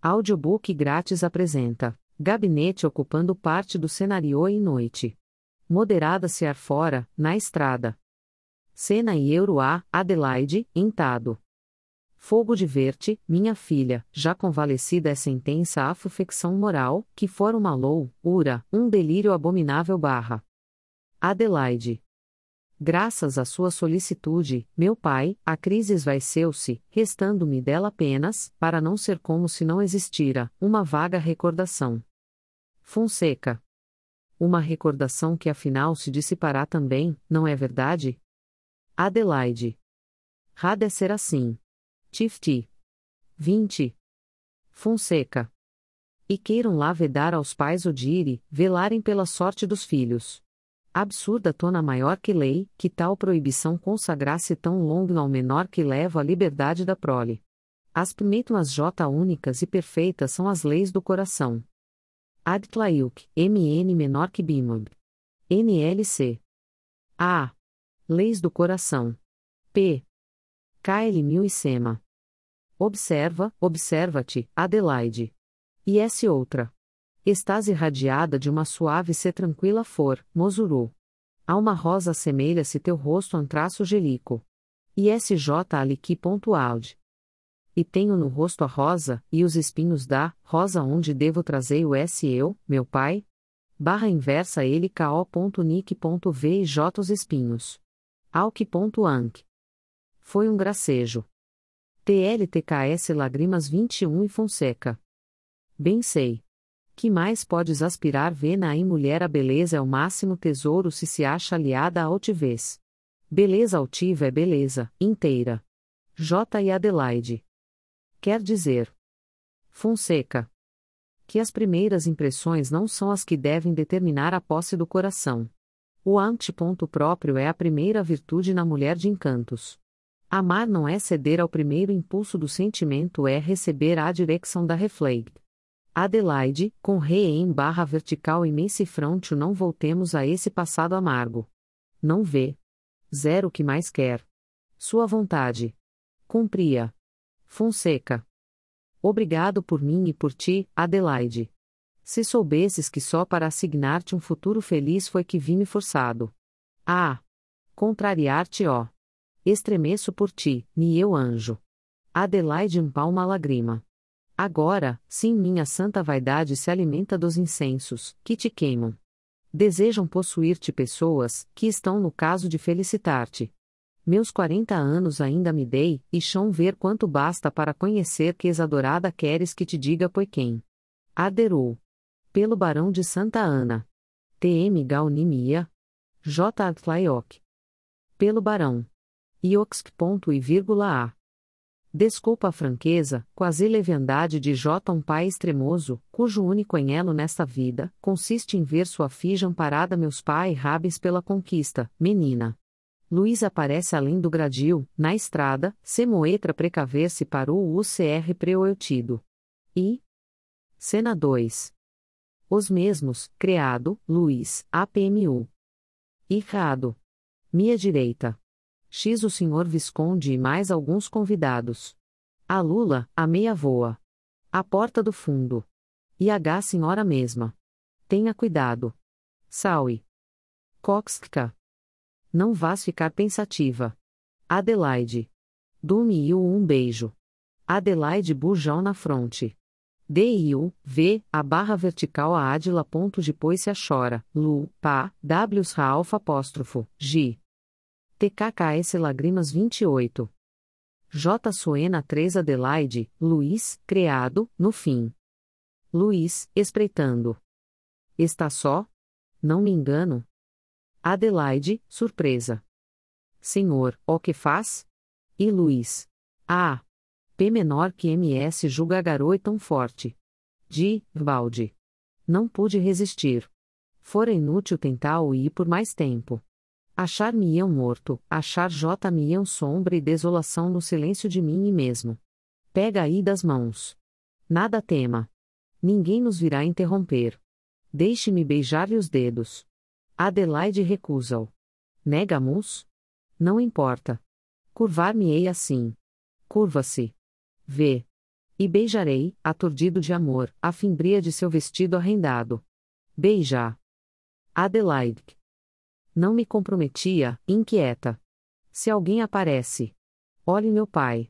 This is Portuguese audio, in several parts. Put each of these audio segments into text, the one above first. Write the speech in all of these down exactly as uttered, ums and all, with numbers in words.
Audiobook grátis apresenta Gabinete ocupando parte do cenário em noite. Moderada-se ar fora, na estrada. Cena e euro a, Adelaide, entado. Fogo diverte, minha filha, já convalescida é sentença à afufecção moral, que for uma lou, ura, um delírio abominável barra. Adelaide. Graças à sua solicitude, meu pai, a crise esvaeceu-se, restando-me dela apenas, para não ser como se não existira, uma vaga recordação. Fonseca. Uma recordação que afinal se dissipará também, não é verdade? Adelaide. Há de ser assim. Tifti. vinte. Fonseca. E queiram lá vedar aos pais odire, velarem pela sorte dos filhos. Absurda tona maior que lei, que tal proibição consagrasse tão longo ao menor que leva a liberdade da prole. As primeiras J únicas e perfeitas são as leis do coração. Adtlailk, M N menor que Bimod. N L C. A. Leis do coração. P. K L mil e Sema. Observa, observa-te, Adelaide. E esse outra. Estás irradiada de uma suave se tranquila for, Mosuru. A uma rosa assemelha-se teu rosto a um traço gelico. E S J aliqui.aud. E tenho no rosto a rosa, e os espinhos da rosa onde devo trazer o S eu, meu pai? Barra inversa ele ko.nick.v e j os espinhos. Alck.anc. Foi um gracejo. T L T K S Lágrimas vinte e um e Fonseca. Bem sei. Que mais podes aspirar ver na em mulher a beleza é o máximo tesouro se se acha aliada à altivez. Beleza altiva é beleza, inteira. J. e Adelaide. Quer dizer. Fonseca. Que as primeiras impressões não são as que devem determinar a posse do coração. O anteponto próprio é a primeira virtude na mulher de encantos. Amar não é ceder ao primeiro impulso do sentimento, é receber a direção da refleig. Adelaide, com rei em barra vertical e mensifrôntio não voltemos a esse passado amargo. Não vê. Zero o que mais quer. Sua vontade. Cumpria. Fonseca. Obrigado por mim e por ti, Adelaide. Se soubesses que só para assignar-te um futuro feliz foi que vi-me forçado. Ah! Contrariar-te, ó. Estremeço por ti, me eu anjo. Adelaide empalma a lágrima. Agora, sim, minha santa vaidade se alimenta dos incensos, que te queimam. Desejam possuir-te pessoas, que estão no caso de felicitar-te. Meus quarenta anos ainda me dei, e chão ver quanto basta para conhecer que exadorada queres que te diga pois quem. Aderou. Pelo Barão de Santa Ana. T M Gaunimia. J. Adflayok. Pelo Barão. Ioxk.I,A. Desculpa a franqueza, quase leviandade de J. Um pai extremoso, cujo único anhelo nesta vida, consiste em ver sua filha amparada meus pai rabes pela conquista, menina. Luís aparece além do gradil, na estrada, semoetra precaver-se para o U C R preoetido. E? Cena dois. Os mesmos, criado, Luís, A P M U. Irrado. Minha direita. X o senhor Visconde e mais alguns convidados. A Lula, a meia voa. A porta do fundo. E H senhora mesma. Tenha cuidado. Saui. Coxca. Não vás ficar pensativa. Adelaide. Dume-o um beijo. Adelaide bujão na fronte. D-I-U, V, a barra vertical a Adila ponto depois se a chora, Lu, pá, Ws Ralph apóstrofo, G. T K K S Lágrimas vinte e oito. J. Suena três Adelaide, Luís, criado, no fim. Luís, espreitando. Está só? Não me engano? Adelaide, surpresa. Senhor, o que faz? E Luís. Ah! P menor que M S julga garoto tão forte. De, balde. Não pude resistir. Fora inútil tentar-o ir por mais tempo. Achar-me-iam morto, achar-me-iam sombra e desolação no silêncio de mim mesmo. Pega aí das mãos. Nada tema. Ninguém nos virá interromper. Deixe-me beijar-lhe os dedos. Adelaide recusa-o. Nega-mus? Não importa. Curvar-me-ei assim. Curva-se. Vê. E beijarei, aturdido de amor, a fimbria de seu vestido arrendado. Beija. Adelaide. Não me comprometia, inquieta. Se alguém aparece. Olhe meu pai.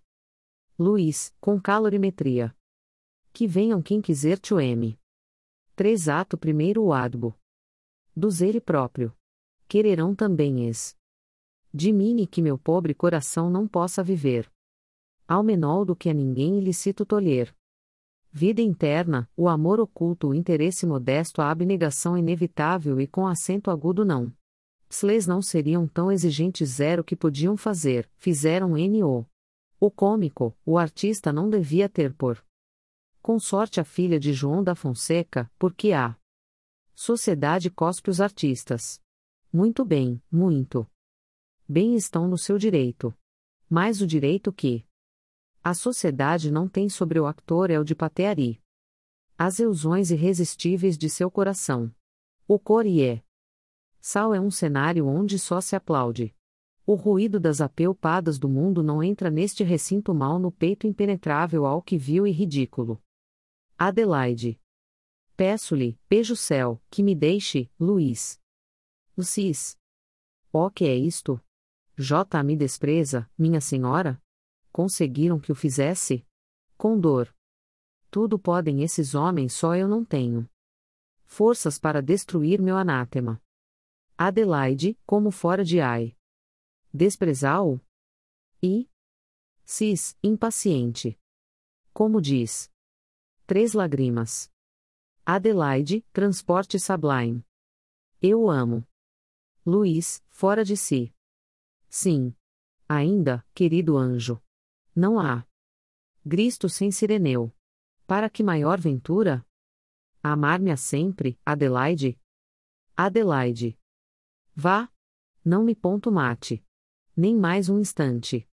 Luís, com calorimetria. Que venham quem quiser te M. três Ato primeiro o adbo. Dos ele próprio. Quererão também es. De mim que meu pobre coração não possa viver. Ao menor do que a ninguém ilicito tolher. Vida interna, o amor oculto, o interesse modesto, a abnegação inevitável e com acento agudo não. Psles não seriam tão exigentes zero que podiam fazer, fizeram no. O cômico, o artista não devia ter por consorte a filha de João da Fonseca, porque a sociedade cospe os artistas. Muito bem, muito bem estão no seu direito. Mas o direito que a sociedade não tem sobre o actor é o de pateari. As ilusões irresistíveis de seu coração. O cor e é. Sal é um cenário onde só se aplaude. O ruído das apeupadas do mundo não entra neste recinto mal no peito impenetrável ao que vil e ridículo. Adelaide. Peço-lhe, beija o céu, que me deixe, Luís. Lucis. Ó que é isto? J. me despreza, minha senhora? Conseguiram que o fizesse? Com dor. Tudo podem esses homens, só eu não tenho forças para destruir meu anátema. Adelaide, como fora de ai. Desprezá-o? E? Cis, impaciente. Como diz? Três lágrimas. Adelaide, transporte sublime. Eu o amo. Luís, fora de si. Sim. Ainda, querido anjo. Não há Cristo sem Sireneu. Para que maior ventura? Amar-me-a sempre, Adelaide? Adelaide. Vá. Não me ponto mate. Nem mais um instante.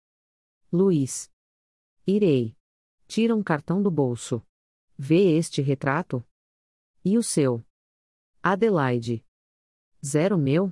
Luís. Irei. Tira um cartão do bolso. Vê este retrato? E o seu? Adelaide. Zero meu?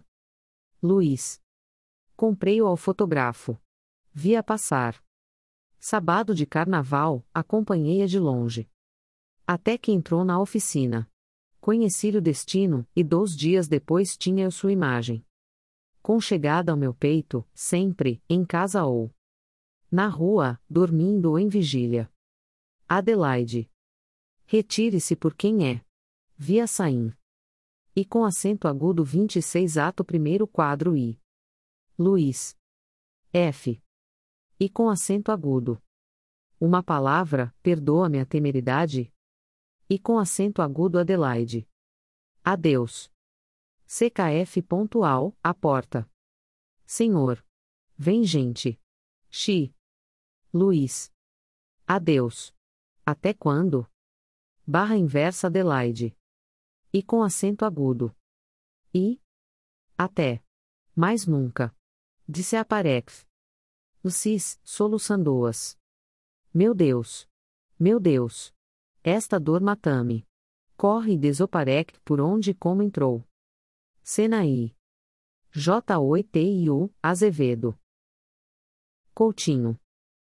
Luís. Comprei-o ao fotógrafo. Vi-a passar. Sábado de carnaval, acompanhei-a de longe. Até que entrou na oficina. Conheci-lhe o destino, e dois dias depois tinha eu sua imagem. Conchegada ao meu peito, sempre, em casa ou na rua, dormindo ou em vigília. Adelaide. Retire-se por quem é. Via sair. E com acento agudo vinte e seis Ato primeiro quadro I. Luís. F. E com acento agudo. Uma palavra, perdoa-me a temeridade. E com acento agudo Adelaide. Adeus. C K F. Ao, a porta. Senhor. Vem gente. Xi. Luís. Adeus. Até quando? Barra inversa Adelaide. E com acento agudo. E? Até. Mais nunca. Disse Aparex. Lucis, soluçando-as. Meu Deus. Meu Deus. Esta dor mata-me. Corre e desoparec por onde e como entrou. Senaí. J oito I U, Azevedo. Coutinho.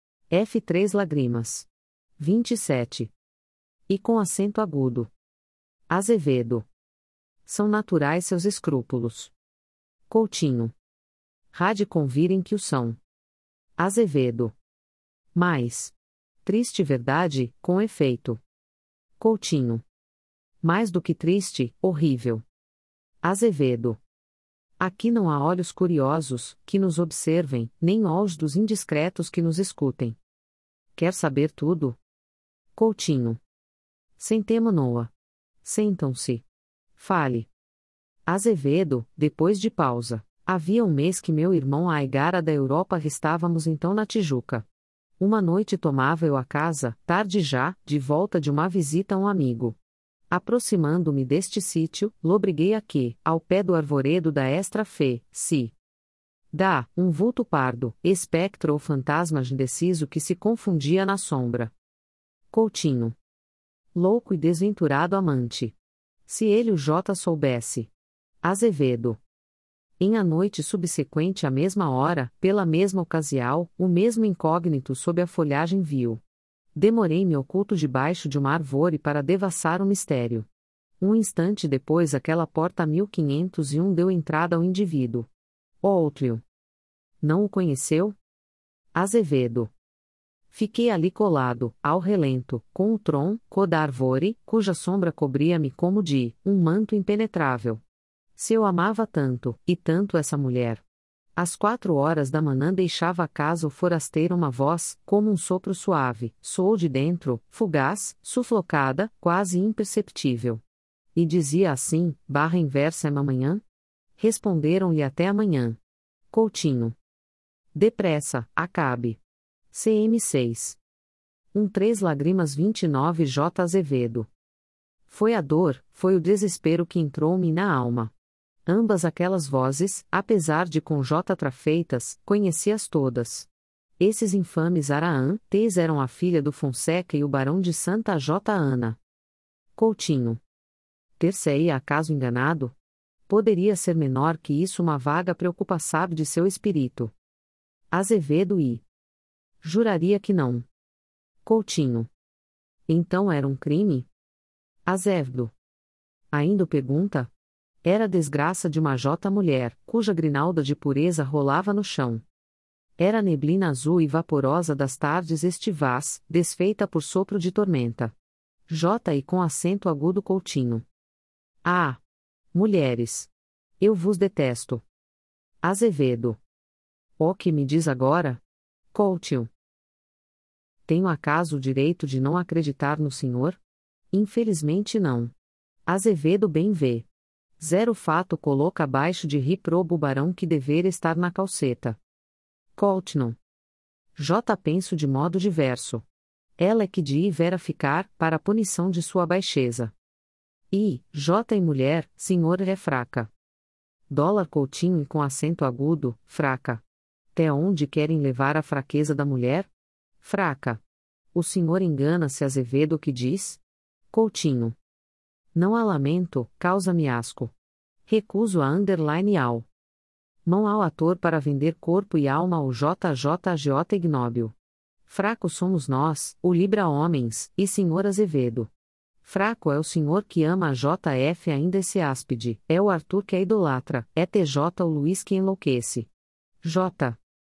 F três lágrimas. vinte e sete. E com acento agudo. Azevedo. São naturais seus escrúpulos. Coutinho. Há de convirem que o são. Azevedo. Mais. Triste verdade, com efeito. Coutinho. Mais do que triste, horrível. Azevedo. Aqui não há olhos curiosos, que nos observem, nem olhos dos indiscretos que nos escutem. Quer saber tudo? Coutinho. Sentemo-noa. Sentam-se. Fale. Azevedo, depois de pausa. Havia um mês que meu irmão Aigara da Europa restávamos então na Tijuca. Uma noite tomava eu a casa, tarde já, de volta de uma visita a um amigo. Aproximando-me deste sítio, lobriguei a que, ao pé do arvoredo da Extra Fé, se dá, um vulto pardo, espectro ou fantasma indeciso que se confundia na sombra. Coutinho. Louco e desventurado amante. Se ele o J soubesse. Azevedo. Em a noite subsequente à mesma hora, pela mesma ocasião, o mesmo incógnito sob a folhagem viu. Demorei-me oculto debaixo de uma árvore para devassar o mistério. Um instante depois aquela porta mil quinhentos e um deu entrada ao indivíduo. Outro. Não o conheceu? Azevedo. Fiquei ali colado, ao relento, com o tronco da árvore, cuja sombra cobria-me como de um manto impenetrável. Se eu amava tanto, e tanto essa mulher. Às quatro horas da manhã deixava a casa o forasteiro uma voz, como um sopro suave, soou de dentro, fugaz, sufocada, quase imperceptível. E dizia assim, barra inversa é amanhã? Responderam-lhe até amanhã. Coutinho. Depressa, acabe. C M seis. um três Lágrimas vinte e nove J. Azevedo. Foi a dor, foi o desespero que entrou-me na alma. Ambas aquelas vozes, apesar de com J trafeitas, conheci-as todas. Esses infames Araã, T's eram a filha do Fonseca e o barão de Santa J. Ana. Coutinho. Ter-se-ia acaso enganado? Poderia ser menor que isso uma vaga preocupação de seu espírito. Azevedo e juraria que não. Coutinho. Então era um crime? Azevedo. Ainda pergunta? Era a desgraça de uma jota mulher, cuja grinalda de pureza rolava no chão. Era a neblina azul e vaporosa das tardes estivais, desfeita por sopro de tormenta. J e com acento agudo Coutinho. Ah! Mulheres! Eu vos detesto. Azevedo. O que me diz agora? Coutinho. Tenho acaso o direito de não acreditar no senhor? Infelizmente não. Azevedo bem vê. Zero fato coloca abaixo de riprobo o barão que dever estar na calceta. Coutinho. J penso de modo diverso. Ela é que de vera ficar, para a punição de sua baixeza. I, J e mulher, senhor é fraca. Dólar Coutinho e com acento agudo, fraca. Até onde querem levar a fraqueza da mulher? Fraca. O senhor engana-se Azevedo que diz? Coutinho. Não há lamento, causa-me asco. Recuso a underline ao. Mão ao ator para vender corpo e alma ao J J Agiota ignóbil. Fracos somos nós, o Libra homens, e senhor Azevedo. Fraco é o senhor que ama a J F ainda esse áspide, é o Arthur que a idolatra, é T J o Luiz que enlouquece. J.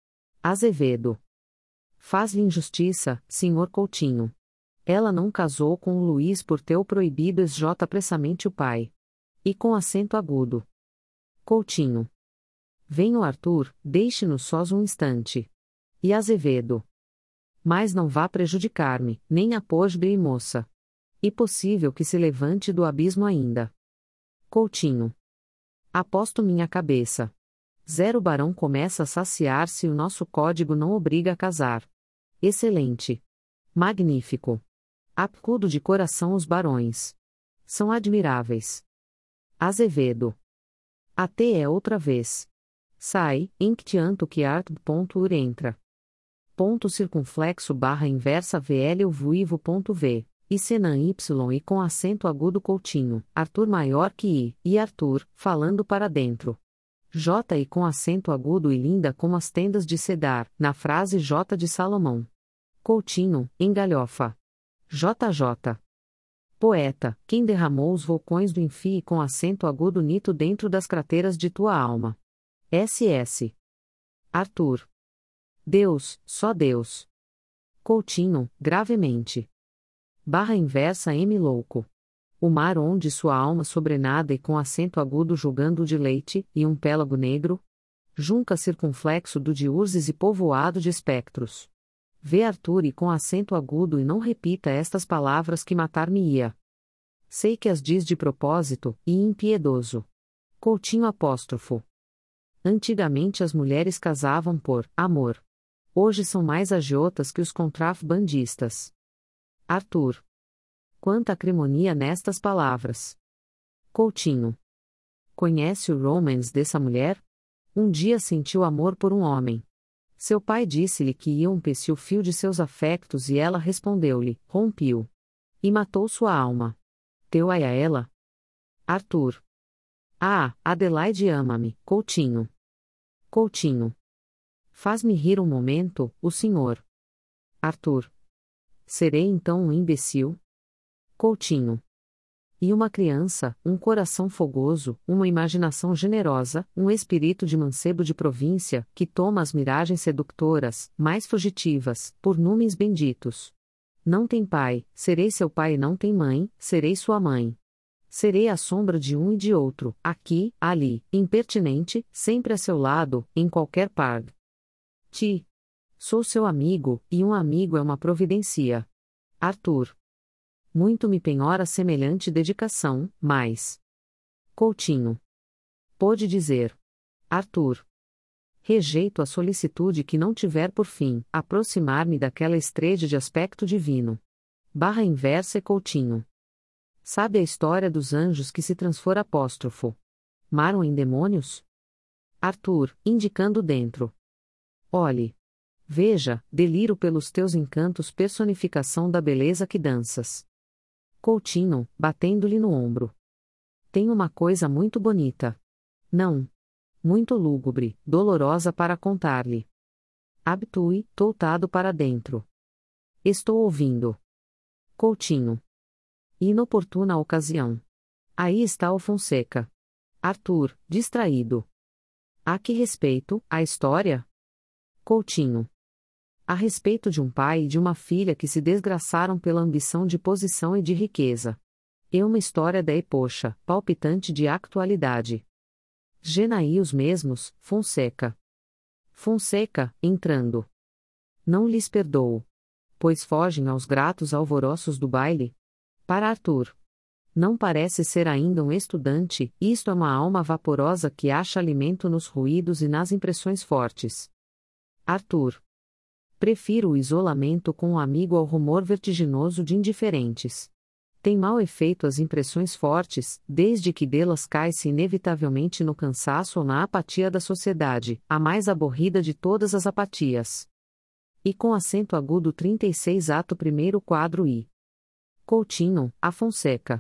Azevedo. Faz-lhe injustiça, senhor Coutinho. Ela não casou com o Luiz por ter o proibido ex J pressamente o pai. E com acento agudo. Coutinho. Venha o Arthur, deixe-nos sós um instante. E Azevedo. Mas não vá prejudicar-me, nem a pobre e moça. E possível que se levante do abismo ainda. Coutinho. Aposto minha cabeça. Zero barão começa a saciar-se e o nosso código não obriga a casar. Excelente. Magnífico. Apcudo de coração os barões. São admiráveis. Azevedo. Até é outra vez. Sai, inctianto que art. Ur entra. Ponto circunflexo barra inversa vl vuivo ponto v. E senan y e com acento agudo Coutinho, Arthur maior que I, e Arthur, falando para dentro. J e com acento agudo e linda como as tendas de Cedar, na frase J de Salomão. Coutinho, em galhofa. J J. Poeta, quem derramou os vulcões do Enfi com acento agudo nito dentro das crateras de tua alma. S S. Arthur. Deus, só Deus. Coutinho, gravemente. Barra inversa M louco. O mar onde sua alma sobrenada e com acento agudo julgando de leite, e um pélago negro. Junca circunflexo do de urzes e povoado de espectros. Vê Arthur e com acento agudo e não repita estas palavras que matar-me-ia. Sei que as diz de propósito, e impiedoso. Coutinho apóstrofo. Antigamente as mulheres casavam por amor. Hoje são mais agiotas que os contrabandistas. Arthur. Quanta acrimonia nestas palavras. Coutinho. Conhece o romance dessa mulher? Um dia sentiu amor por um homem. Seu pai disse-lhe que ia romper o fio de seus afectos e ela respondeu-lhe, rompiu. E matou sua alma. Teu ai a ela? Arthur. Ah, Adelaide ama-me, Coutinho. Coutinho. Faz-me rir um momento, o senhor. Arthur. serei então um imbecil? Coutinho. E uma criança, um coração fogoso, uma imaginação generosa, um espírito de mancebo de província, que toma as miragens sedutoras, mais fugitivas, por numes benditos. Não tem pai, serei seu pai e não tem mãe, serei sua mãe. Serei a sombra de um e de outro, aqui, ali, impertinente, sempre a seu lado, em qualquer par. Ti. Sou seu amigo, e um amigo é uma providencia. Arthur. Muito me penhora semelhante dedicação, mas. Coutinho. Pôde dizer. Arthur. Rejeito a solicitude que não tiver por fim, aproximar-me daquela estrela de aspecto divino. Barra inversa e Coutinho. Sabe a história dos anjos que se transfora apóstrofo? Maram em demônios? Arthur, indicando dentro. Olhe. Veja, deliro pelos teus encantos, personificação da beleza que danças. Coutinho, batendo-lhe no ombro. Tem uma coisa muito bonita. Não. Muito lúgubre, dolorosa para contar-lhe. Habtue, toutado para dentro. Estou ouvindo. Coutinho. Inoportuna ocasião. Aí está o Fonseca. Arthur, distraído. A que respeito, a história? Coutinho. A respeito de um pai e de uma filha que se desgraçaram pela ambição de posição e de riqueza. É uma história da epocha, palpitante de atualidade. Genaí os mesmos, Fonseca. Fonseca, entrando. Não lhes perdoo. Pois fogem aos gratos alvoroços do baile. Para Arthur. Não parece ser ainda um estudante, isto é uma alma vaporosa que acha alimento nos ruídos e nas impressões fortes. Arthur. Prefiro o isolamento com o amigo ao rumor vertiginoso de indiferentes. Tem mau efeito as impressões fortes, desde que delas cai-se inevitavelmente no cansaço ou na apatia da sociedade, a mais aborrida de todas as apatias. E com acento agudo trinta e seis ato primeiro quadro I. Coutinho, a Fonseca.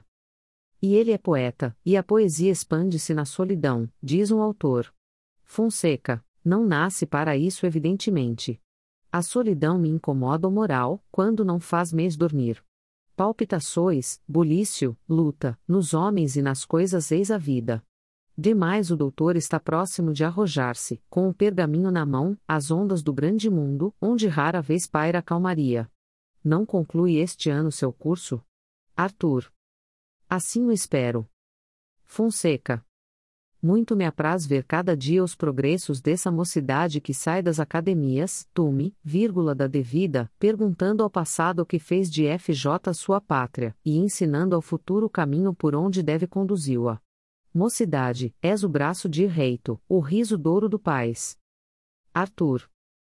E ele é poeta, e a poesia expande-se na solidão, diz um autor. Fonseca, não nasce para isso evidentemente. A solidão me incomoda o moral, quando não faz mês dormir. Palpitações, bulício, luta, nos homens e nas coisas eis a vida. Demais o doutor está próximo de arrojar-se, com o pergaminho na mão, às ondas do grande mundo, onde rara vez paira a calmaria. Não conclui este ano seu curso? Arthur. Assim o espero. Fonseca. Muito me apraz ver cada dia os progressos dessa mocidade que sai das academias, tume, vírgula da devida, perguntando ao passado o que fez de F J sua pátria, e ensinando ao futuro o caminho por onde deve conduzi-la. Mocidade, és o braço direito, o riso douro do pais. Arthur.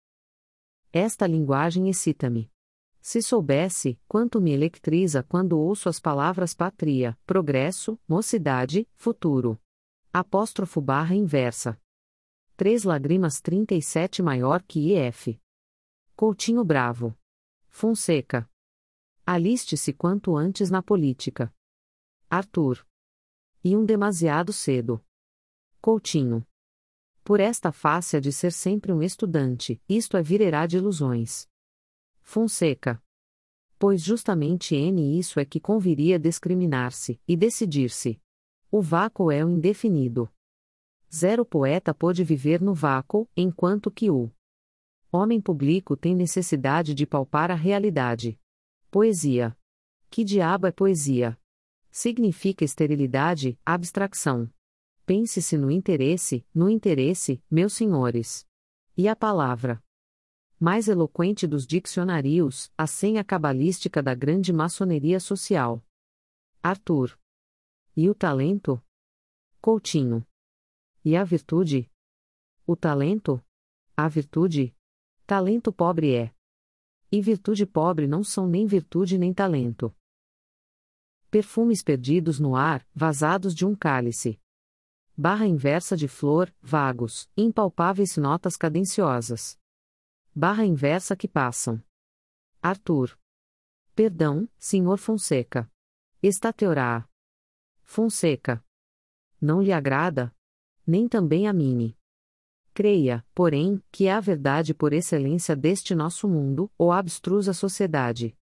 Esta linguagem excita-me. Se soubesse, quanto me electriza quando ouço as palavras pátria, progresso, mocidade, futuro. Apóstrofo barra inversa. Três lágrimas trinta e sete maior que I F. Coutinho Bravo. Fonseca. Aliste-se quanto antes na política. Arthur. E um demasiado cedo. Coutinho. Por esta face há de ser sempre um estudante, isto é virerá de ilusões. Fonseca. Pois justamente N isso é que conviria discriminar-se, e decidir-se. O vácuo é o indefinido. Zero poeta pôde viver no vácuo, enquanto que o homem público tem necessidade de palpar a realidade. Poesia. Que diabo é poesia? Significa esterilidade, abstração. Pense-se no interesse, no interesse, meus senhores. E a palavra mais eloquente dos dicionários, a senha cabalística da grande maçoneria social. Arthur. E o talento? Coutinho. E a virtude? O talento? A virtude? Talento pobre é. E virtude pobre não são nem virtude nem talento. Perfumes perdidos no ar, vazados de um cálice. Barra inversa de flor, vagos, impalpáveis notas cadenciosas. Barra inversa que passam. Arthur. Perdão, senhor Fonseca. Está teorá. Fonseca. Não lhe agrada? Nem também a mim. Creia, porém, que é a verdade por excelência deste nosso mundo, ou abstrusa sociedade.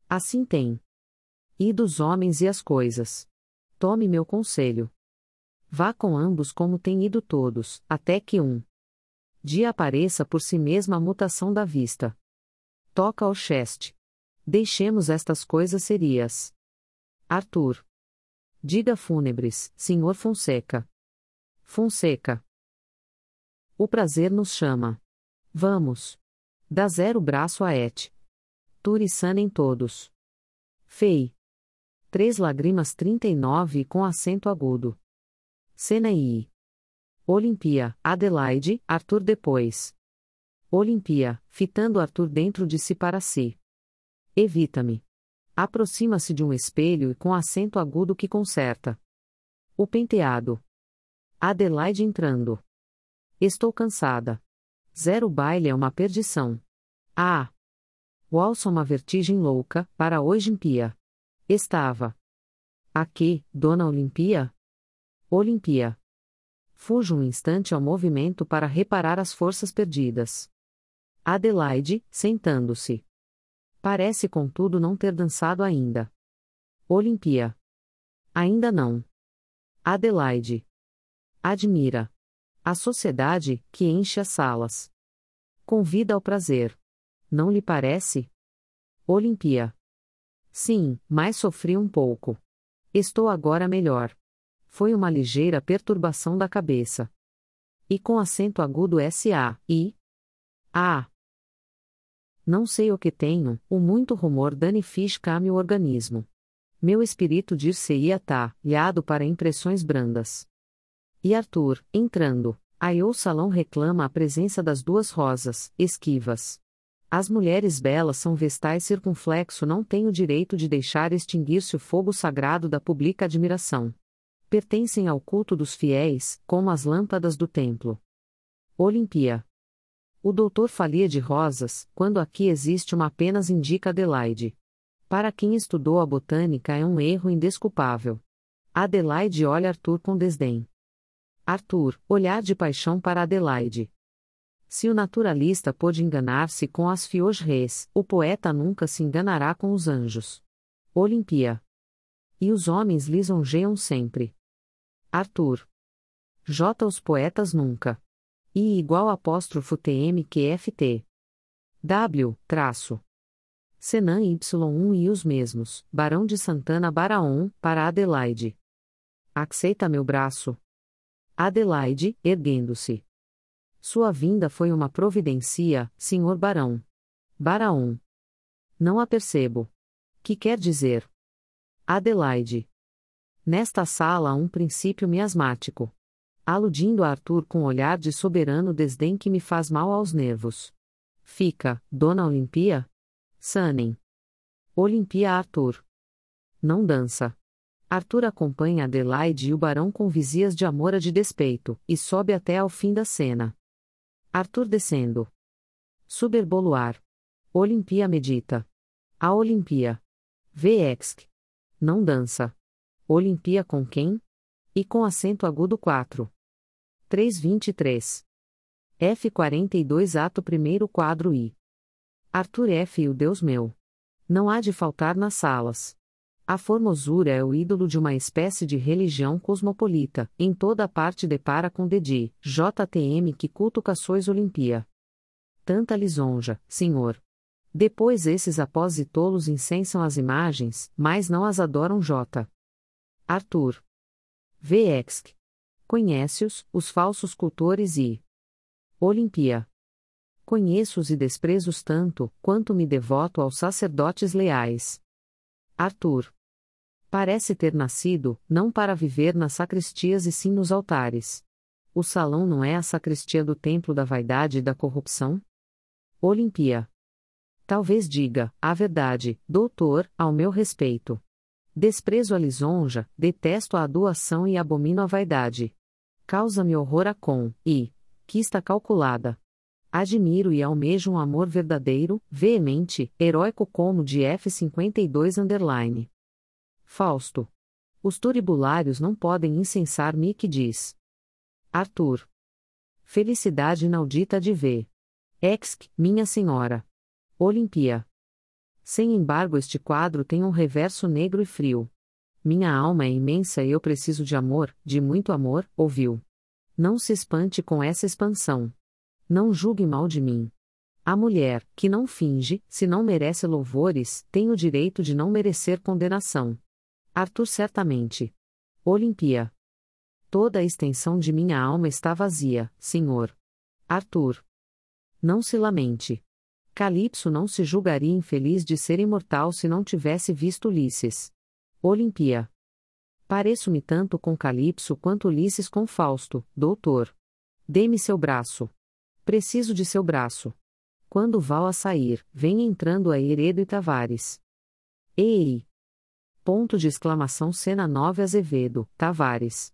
Assim tem. E dos homens e as coisas. Tome meu conselho. Vá com ambos como têm ido todos, até que um dia apareça por si mesma a mutação da vista. Toca ao cheste. Deixemos estas coisas serias. Arthur. Diga fúnebres, senhor Fonseca. Fonseca. O prazer nos chama. Vamos. Dá zero braço a et. Turiçanem todos. Fei. Três lágrimas trinta e nove e com acento agudo. Senaí. Olimpia, Adelaide, Arthur depois. Olimpia, fitando Arthur dentro de si para si. Evita-me. Aproxima-se de um espelho e com acento agudo que conserta. O penteado. Adelaide entrando. Estou cansada. Zero baile é uma perdição. Ah! Walsa uma vertigem louca, para hoje impia. Estava. Aqui, Dona Olimpia? Olimpia. Fujo um instante ao movimento para reparar as forças perdidas. Adelaide, sentando-se. Parece contudo não ter dançado ainda. Olimpia. Ainda não. Adelaide. Admira. A sociedade, que enche as salas. Convida ao prazer. Não lhe parece? Olimpia. Sim, mas sofri um pouco. Estou agora melhor. Foi uma ligeira perturbação da cabeça. E com acento agudo S-A, e? Ah! Não sei o que tenho, o muito rumor danifica-me o organismo. Meu espírito dir-se-ia tá, lhado para impressões brandas. E Arthur, entrando, aí o salão reclama a presença das duas rosas, esquivas. As mulheres belas são vestais circunflexo, não têm o direito de deixar extinguir-se o fogo sagrado da pública admiração. Pertencem ao culto dos fiéis, como as lâmpadas do templo. Olimpia. O doutor falia de rosas, quando aqui existe uma apenas indica Adelaide. Para quem estudou a botânica é um erro indesculpável. Adelaide olha Arthur com desdém. Arthur, olhar de paixão para Adelaide. Se o naturalista pôde enganar-se com as fios-res, o poeta nunca se enganará com os anjos. Olimpia. E os homens lisonjeiam sempre. Arthur. J. Os poetas nunca. I igual apóstrofo T M Q F T. W, traço. Senan Y um e os mesmos, Barão de Santana Baraon, para Adelaide. Aceita meu braço. Adelaide, erguendo-se. Sua vinda foi uma providencia, senhor Barão. Baraon. Não a percebo. Que quer dizer? Adelaide. Nesta sala há um princípio miasmático. Aludindo a Arthur com olhar de soberano desdém que me faz mal aos nervos. Fica, Dona Olimpia? Sanem. Olimpia Arthur. Não dança. Arthur acompanha Adelaide e o barão com visias de amor a de despeito, e sobe até ao fim da cena. Arthur descendo. Suberboluar. Olimpia medita. A Olimpia. Veexc. Não dança. Olimpia com quem? E com acento agudo quatro. trezentos e vinte e três. F quarenta e dois Ato primeiro quadro I. Arthur F. e o Deus meu. Não há de faltar nas salas. A formosura é o ídolo de uma espécie de religião cosmopolita, em toda parte depara com Dedi, J T M que culto sois Olimpia. Tanta lisonja, senhor. Depois esses após e tolos incensam as imagens, mas não as adoram J. Arthur. Veexc. Conhece-os, os falsos cultores e Olimpia. Conheço-os e desprezo-os tanto, quanto me devoto aos sacerdotes leais. Arthur. Parece ter nascido, não para viver nas sacristias e sim nos altares. O salão não é a sacristia do templo da vaidade e da corrupção? Olimpia. Talvez diga, a verdade, doutor, ao meu respeito. Desprezo a lisonja, detesto a adulação e abomino a vaidade. Causa-me horror a com, e, que está calculada. Admiro e almejo um amor verdadeiro, veemente, heróico como de F cinquenta e dois underline. Fausto. Os turibulários não podem incensar-me que diz. Arthur. Felicidade inaudita de ver. Exc, minha senhora. Olimpia. Sem embargo, este quadro tem um reverso negro e frio. Minha alma é imensa e eu preciso de amor, de muito amor, ouviu. Não se espante com essa expansão. Não julgue mal de mim. A mulher, que não finge, se não merece louvores, tem o direito de não merecer condenação. Arthur certamente. Olimpia. Toda a extensão de minha alma está vazia, Senhor. Arthur. Não se lamente. Calipso não se julgaria infeliz de ser imortal se não tivesse visto Ulisses. Olimpia. Pareço-me tanto com Calipso quanto Ulisses com Fausto, doutor. Dê-me seu braço. Preciso de seu braço. Quando Val a sair, vem entrando a Heredo e Tavares. Ei! Ponto de exclamação cena nove Azevedo, Tavares.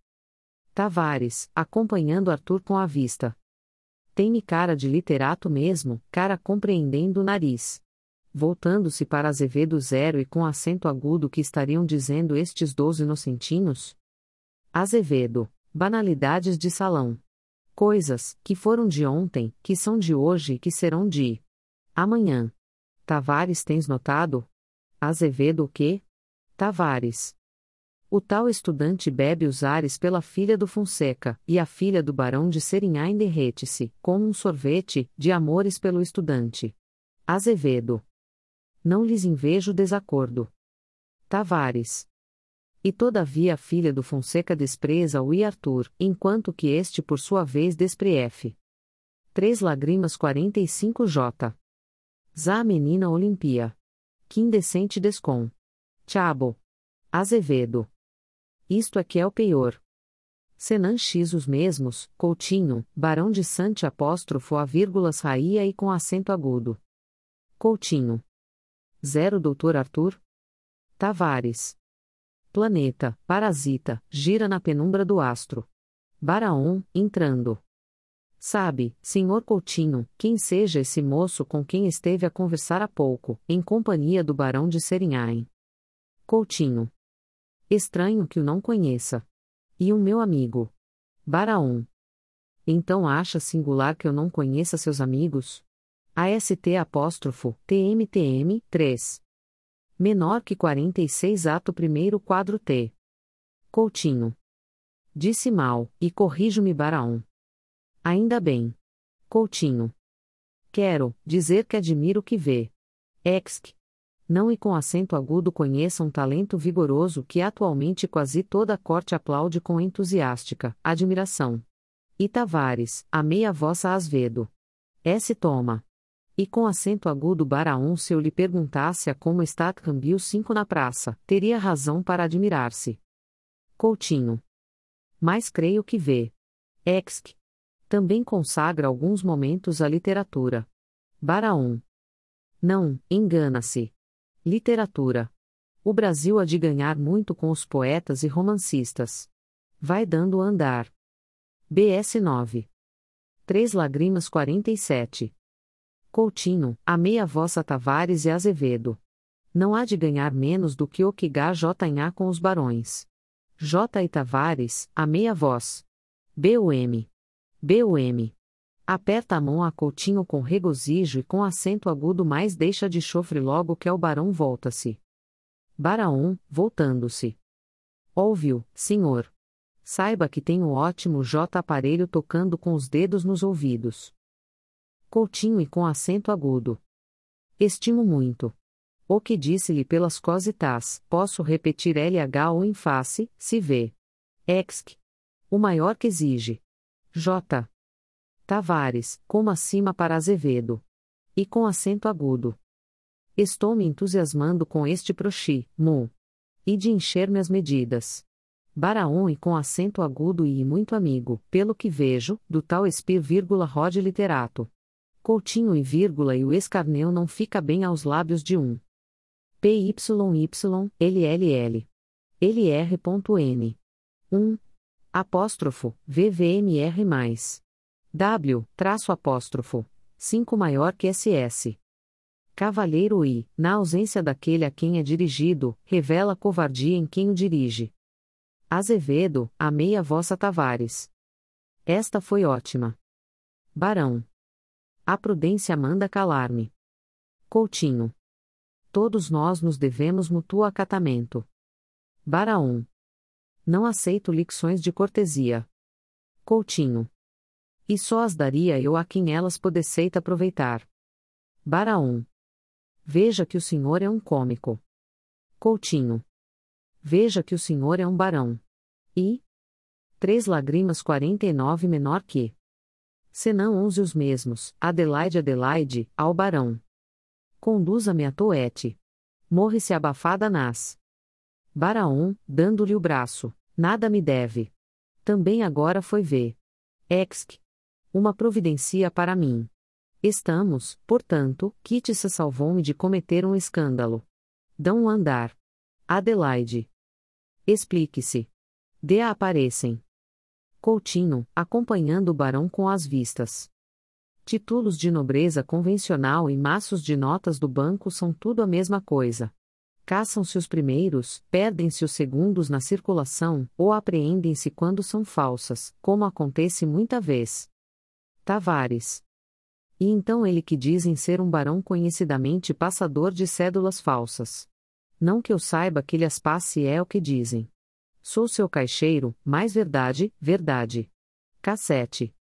Tavares, acompanhando Arthur com a vista. Tem-me cara de literato mesmo, cara compreendendo o nariz. Voltando-se para Azevedo zero e com acento agudo que estariam dizendo estes doze inocentinhos? Azevedo, banalidades de salão. Coisas, que foram de ontem, que são de hoje e que serão de amanhã. Tavares, tens notado? Azevedo o quê? Tavares. O tal estudante bebe os ares pela filha do Fonseca, e a filha do barão de Serinhain derrete-se, como um sorvete, de amores pelo estudante. Azevedo. Não lhes invejo desacordo. Tavares. E todavia a filha do Fonseca despreza o I Arthur, enquanto que este por sua vez desprefe. Três Lágrimas quarenta e cinco J. Zá menina Olimpia. Que indecente descom. Tchabo. Azevedo. Isto aqui é o pior. Senan X os mesmos, Coutinho, barão de Sante apóstrofo a vírgulas raia e com acento agudo. Coutinho. Zero doutor Arthur. Tavares. Planeta, parasita, gira na penumbra do astro. Baraon, entrando. Sabe, senhor Coutinho, quem seja esse moço com quem esteve a conversar há pouco, em companhia do barão de Serinhain? Coutinho. Estranho que o não conheça. E um meu amigo. Baraon. Então acha singular que eu não conheça seus amigos? A S T apóstrofo, T M T M, três. Menor que quarenta e seis ato primeiro quadro T. Coutinho. Disse mal, e corrijo-me Baraon. Ainda bem. Coutinho. Quero dizer que admiro o que vê. Exc. Não e com acento agudo conheça um talento vigoroso que atualmente quase toda a corte aplaude com entusiástica admiração. E Tavares, amei a vossa Azevedo. S. Toma. E com acento agudo Baraon, se eu lhe perguntasse a como está Cambio cinco na praça, teria razão para admirar-se. Coutinho. Mas creio que vê. Exc. Também consagra alguns momentos à literatura. Baraon. Não, engana-se. Literatura. O Brasil há de ganhar muito com os poetas e romancistas. Vai dando a andar. B S nove. Três Lágrimas quarenta e sete. Coutinho, amei a vossa Tavares e Azevedo. Não há de ganhar menos do que o que H J em A com os barões. J e Tavares, amei a vós. B U M. B U M. Aperta a mão a Coutinho com regozijo e com acento agudo, mas deixa de chofre logo que é o barão volta-se. Baraon, voltando-se. Ouviu, senhor. Saiba que tem um ótimo J aparelho tocando com os dedos nos ouvidos. Coutinho e com acento agudo. Estimo muito. O que disse-lhe pelas cositas, posso repetir L H ou em face, se vê. Exc. O maior que exige. J. Tavares, como acima para Azevedo. E com acento agudo. Estou me entusiasmando com este proxi, mu. E de encher-me as medidas. Baraon e com acento agudo e muito amigo, pelo que vejo, do tal espir vírgula rode literato. Coutinho e vírgula e o escarneu não fica bem aos lábios de um. P Y Y, L L L. L R.N. um. Apóstrofo, V V M R mais. W, traço apóstrofo, cinco maior que S S. Cavalheiro I, na ausência daquele a quem é dirigido, revela covardia em quem o dirige. Azevedo, amei a vossa Tavares. Esta foi ótima. Barão. A prudência manda calar-me. Coutinho. Todos nós nos devemos mútuo acatamento. Baraon. Não aceito lições de cortesia. Coutinho. E só as daria eu a quem elas pudessem aproveitar. Baraon. Veja que o senhor é um cômico. Coutinho. Veja que o senhor é um barão. E? Três lágrimas quarenta e nove menor que. Senão onze os mesmos, Adelaide Adelaide, ao barão. Conduza-me a toete. Morre-se abafada nas. Baraon, dando-lhe o braço, nada me deve. Também agora foi ver. Exc. Uma providencia para mim. Estamos, portanto, Kitissa salvou-me de cometer um escândalo. Dão um andar. Adelaide. Explique-se. Dê a aparecem. Coutinho, acompanhando o barão com as vistas. Títulos de nobreza convencional e maços de notas do banco são tudo a mesma coisa. Caçam-se os primeiros, perdem-se os segundos na circulação, ou apreendem-se quando são falsas, como acontece muita vez. Tavares. E então ele que dizem ser um barão conhecidamente passador de cédulas falsas. Não que eu saiba que lhes passe é o que dizem. Sou seu caixeiro, mais verdade, verdade. Cassete.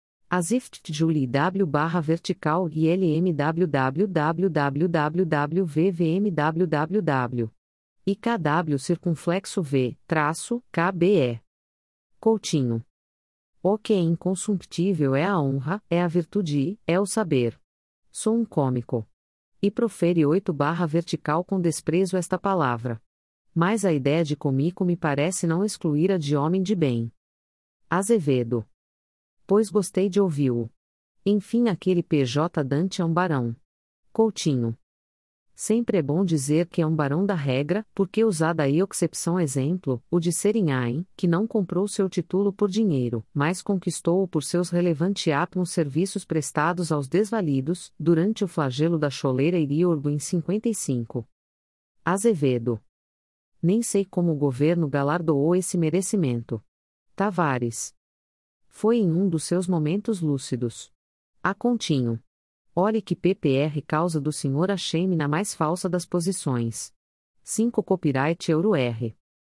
Azift Julie W barra vertical e L M W W W W W V V M W W W. E K W circunflexo V, traço, K B E. Coutinho. O que é inconsumptível é a honra, é a virtude, é o saber. Sou um cômico. E profere oito barra vertical com desprezo esta palavra. Mas a ideia de comico me parece não excluir a de homem de bem. Azevedo. Pois gostei de ouvi-lo. Enfim, aquele P J Dante é um barão. Coutinho. Sempre é bom dizer que é um barão da regra, porque usada aí excepção exemplo, o de Serinhain, que não comprou seu título por dinheiro, mas conquistou-o por seus relevantiátimos serviços prestados aos desvalidos, durante o flagelo da choleira Iriorgo em cinquenta e cinco. Azevedo. Nem sei como o governo galardoou esse merecimento. Tavares. Foi em um dos seus momentos lúcidos. A Continho. Olhe que P P R causa do senhor achei-me na mais falsa das posições. cinco Copyright Euro R.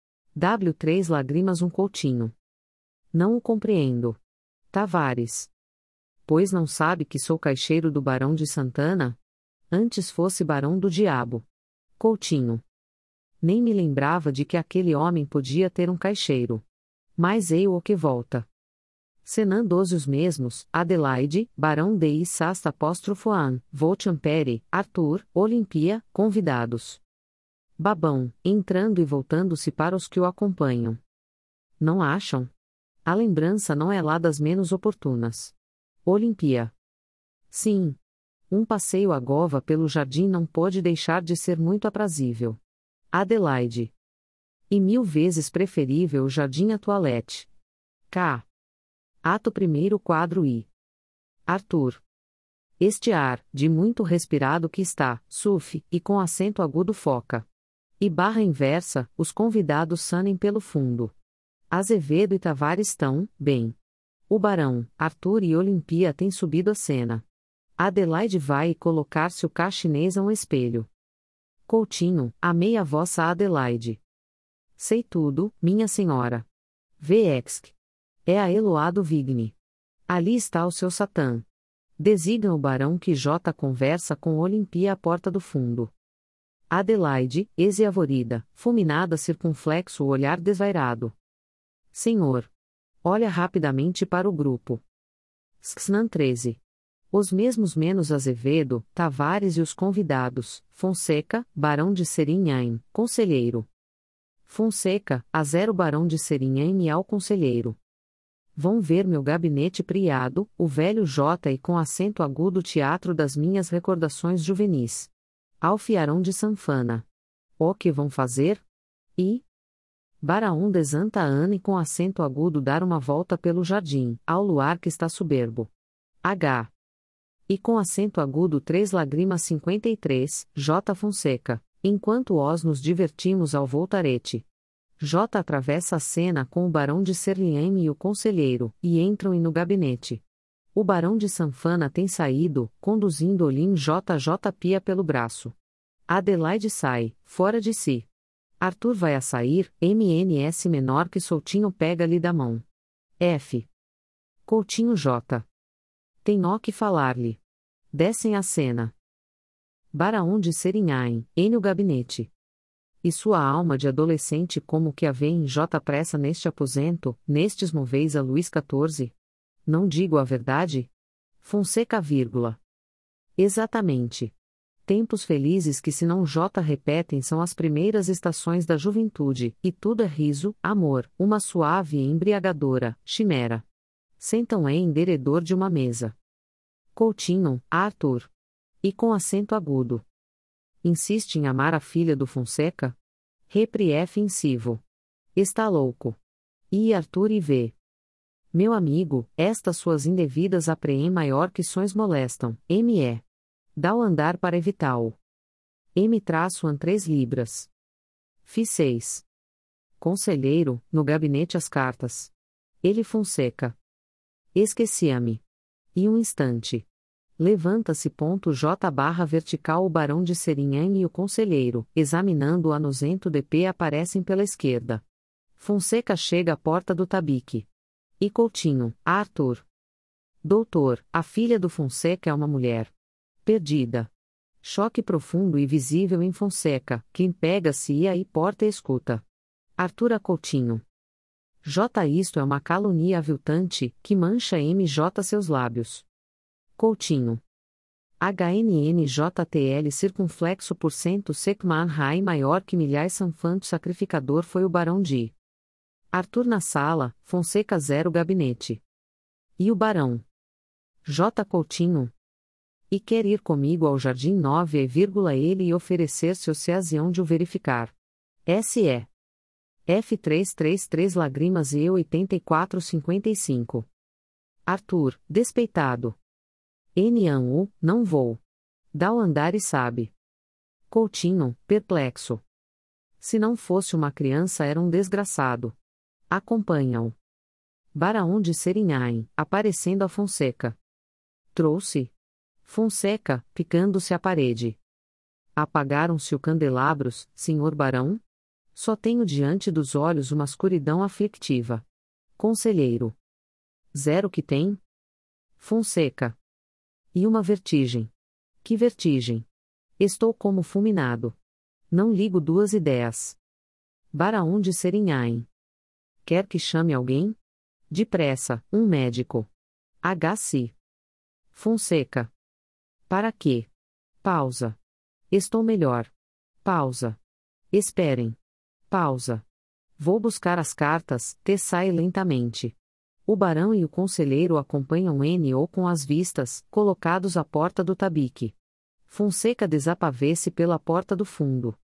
W três Lágrimas um Coutinho. Não o compreendo. Tavares. Pois não sabe que sou caixeiro do Barão de Santana? Antes fosse Barão do Diabo. Coutinho. Nem me lembrava de que aquele homem podia ter um caixeiro. Mas ei o que volta. Senan doze os mesmos, Adelaide, Barão de Issasta apóstrofo An, Volchampere, Arthur, Olimpia, convidados. Babão, entrando e voltando-se para os que o acompanham. Não acham? A lembrança não é lá das menos oportunas. Olimpia. Sim. Um passeio à gova pelo jardim não pode deixar de ser muito aprazível. Adelaide. E mil vezes preferível o jardim à toilette. K. Ato primeiro quadro I. Arthur. Este ar, de muito respirado que está, suf, e com acento agudo foca. E barra inversa, os convidados sanem pelo fundo. Azevedo e Tavares estão, bem. O Barão, Arthur e Olimpia têm subido a cena. Adelaide vai colocar-se o cá chinês a um espelho. Coutinho, amei a vossa Adelaide. Sei tudo, minha senhora. Vexc. É a Eloado Vigne. Ali está o seu Satã. Designa o barão que J conversa com Olimpia à porta do fundo. Adelaide, exeavorida, fulminada circunflexo o olhar desvairado. Senhor. Olha rapidamente para o grupo. Xnan treze. Os mesmos menos Azevedo, Tavares e os convidados, Fonseca, Barão de Serinhain, conselheiro. Fonseca, a zero Barão de Serinhain e ao conselheiro. Vão ver meu gabinete priado, o velho J e com acento agudo teatro das minhas recordações juvenis. Alfiarão de Sanfana. O que vão fazer? E? Baraon de Santa Ana e com acento agudo dar uma volta pelo jardim, ao luar que está soberbo. H. E com acento agudo três Lágrimas cinquenta e três, J. Fonseca, enquanto os nos divertimos ao voltarete. J atravessa a cena com o Barão de Serliane e o conselheiro, e entram no gabinete. O Barão de Sanfana tem saído, conduzindo Olim J J Pia pelo braço. Adelaide sai, fora de si. Arthur vai a sair, M N S menor que Soutinho pega-lhe da mão. F. Coutinho J. Tem ó que falar-lhe. Descem a cena. Barão de Serinhaém, N o gabinete. E sua alma de adolescente como que a vê em J pressa neste aposento, nestes moveis a Luís quatorze? Não digo a verdade? Fonseca, vírgula. Exatamente. Tempos felizes que se não J repetem são as primeiras estações da juventude, e tudo é riso, amor, uma suave e embriagadora, chimera. Sentam em derredor de uma mesa. Coutinho, Arthur. E com acento agudo. Insiste em amar a filha do Fonseca? Repri F insivo. Está louco. E Arthur e vê. Meu amigo, estas suas indevidas apreém maior que sons molestam, M E. Dá o andar para evitá-o. M-an três libras. Fi seis. Conselheiro, no gabinete as cartas. Ele Fonseca. Esquecia-me. E um instante. Levanta-se ponto J barra vertical o barão de Serinhaém e o conselheiro, examinando o anozento D P aparecem pela esquerda. Fonseca chega à porta do tabique. E Coutinho, Arthur. Doutor, a filha do Fonseca é uma mulher. Perdida. Choque profundo e visível em Fonseca, quem pega-se e aí porta e escuta. Arthur a Coutinho. J. Isto é uma calúnia aviltante, que mancha M J seus lábios. Coutinho. H N N J T L circunflexo por cento secman rai maior que milhares sanfanto sacrificador foi o barão de. Arthur na sala, Fonseca zero gabinete. E o barão. J. Coutinho. E quer ir comigo ao Jardim nove e vírgula ele e oferecer-se ocasião de o verificar. S E. F trezentos e trinta e três Lágrimas e oitenta e quatro cinquenta e cinco. Arthur, despeitado. N A U, não vou. Dá o andar e sabe. Coutinho, perplexo. Se não fosse uma criança era um desgraçado. Acompanham. Barão de Serinhaém, aparecendo a Fonseca. Trouxe. Fonseca, picando-se à parede. Apagaram-se os candelabros, senhor barão? Só tenho diante dos olhos uma escuridão aflictiva. Conselheiro. Zero que tem? Fonseca. E uma vertigem. Que vertigem? Estou como fulminado. Não ligo duas ideias. Barão de Serinhaém. Quer que chame alguém? Depressa, um médico. H C. Fonseca. Para quê? Pausa. Estou melhor. Pausa. Esperem. Pausa. Vou buscar as cartas, T sai lentamente. O barão e o conselheiro acompanham N ou com as vistas, colocados à porta do tabique. Fonseca desapavê-se pela porta do fundo.